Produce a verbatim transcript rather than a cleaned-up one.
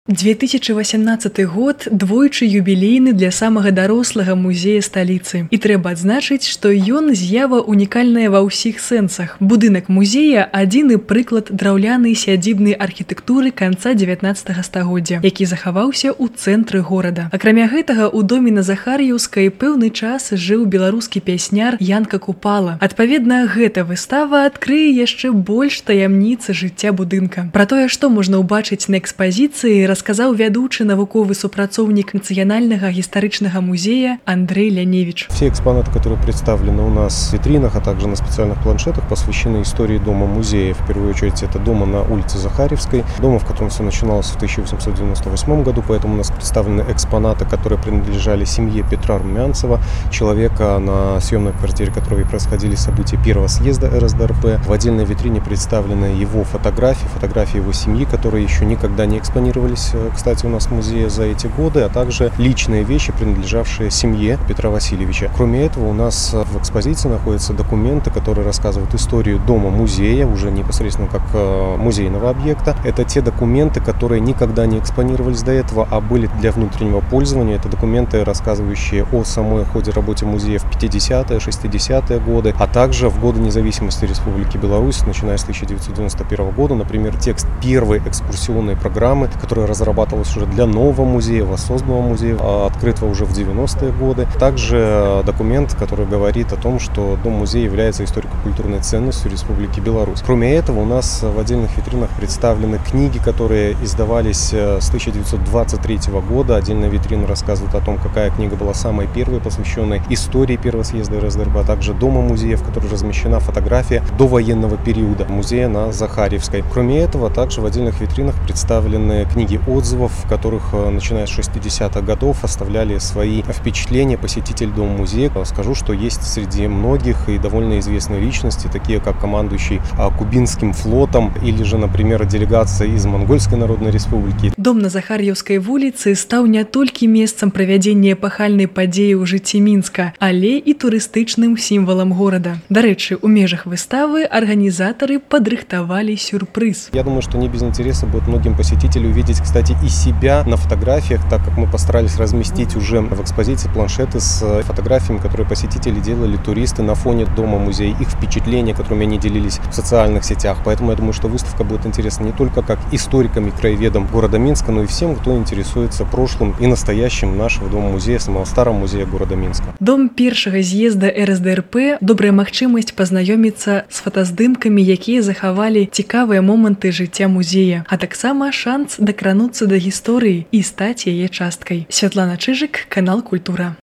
две тысячи восемнадцаты год двойчы юбілейны для самага дарослага музея сталіцы. І трэба адзначыць, што ён з'ява унікальная ва ўсіх сэнсах. Будынак музея адзіны прыклад драўлянай сядзібнай архітэктуры канца дзевятнаццатага стагоддзя, які захаваўся ў цэнтры горада. Акрамя гэтага, у доме на Захар'еўскай пэўны час жыў беларускі пясняр Янка Купала. Адпаведна, гэта выстава адкрые яшчэ больш таямніцы жыцця будынка. Пра тое, што можна ўбачыць на экспазіцыі, рассказал ведущий навуковый супрацоўнік Национального гістарычнага музея Андрей Ляневич. Все экспонаты, которые представлены у нас в витринах, а также на специальных планшетах, посвящены истории дома-музея. В первую очередь это дома на улице Захарьевской, дома, в котором все начиналось в тысяча восемьсот девяносто восьмом году, поэтому у нас представлены экспонаты, которые принадлежали семье Петра Румянцева, человека, на съемной квартире которого и происходили события первого съезда эр эс дэ эр пэ. В отдельной витрине представлены его фотографии, фотографии его семьи, которые еще никогда не экспонировались, кстати, у нас в музее за эти годы, а также личные вещи, принадлежавшие семье Петра Васильевича. Кроме этого, у нас в экспозиции находятся документы, которые рассказывают историю дома-музея, уже непосредственно как музейного объекта. Это те документы, которые никогда не экспонировались до этого, а были для внутреннего пользования. Это документы, рассказывающие о самой ходе работы музея в пятидесятые, шестидесятые годы, а также в годы независимости Республики Беларусь, начиная с тысяча девятьсот девяносто первого года, например, текст первой экскурсионной программы, которая разрабатывалась уже для нового музея, воссозданного музея, открытого уже в девяностые годы. Также документ, который говорит о том, что дом-музей является историко-культурной ценностью Республики Беларусь. Кроме этого, у нас в отдельных витринах представлены книги, которые издавались с тысяча девятьсот двадцать третьего года. Отдельная витрина рассказывает о том, какая книга была самой первой, посвященной истории первого съезда эр эс дэ эр пэ, а также дома-музея, в которой размещена фотография довоенного периода музея на Захарьевской. Кроме этого, также в отдельных витринах представлены книги отзывов, в которых, начиная с шестидесятых годов, оставляли свои впечатления посетитель дома-музея. Скажу, что есть среди многих и довольно известные личности, такие как командующий Кубинским флотом или же, например, делегация из Монгольской Народной Республики. Дом на Захар'еўскай вуліцы стаў не толькі месцам правядзення эпахальнай падзеі ў жыцці Мінска, але і турыстычным сімвалам горада. Дарэчы, у межах выставы арганізатары падрыхтавалі сюрприз. Я думаю, что не без интереса будет многим посетителям увидеть, кстати, и себя на фотографиях, так как мы постарались разместить уже в экспозиции планшеты с фотографиями, которые посетители делали, туристы, на фоне дома-музея, их впечатления, которыми они делились в социальных сетях. Поэтому я думаю, что выставка будет интересна не только как историкам и краеведам города Минска, но и всем, кто интересуется прошлым и настоящим нашего дома-музея, самого старого музея города Минска. Дом першага з'езда эр эс дэ эр пэ – добрая магчымасць пазнаёміцца з фотаздымкамі, якія захавалі цікавыя моманты жыцця музея, а таксама шанс дакрануцца да гісторыі і стаць яе часткай. Святлана Чыжык, канал Культура.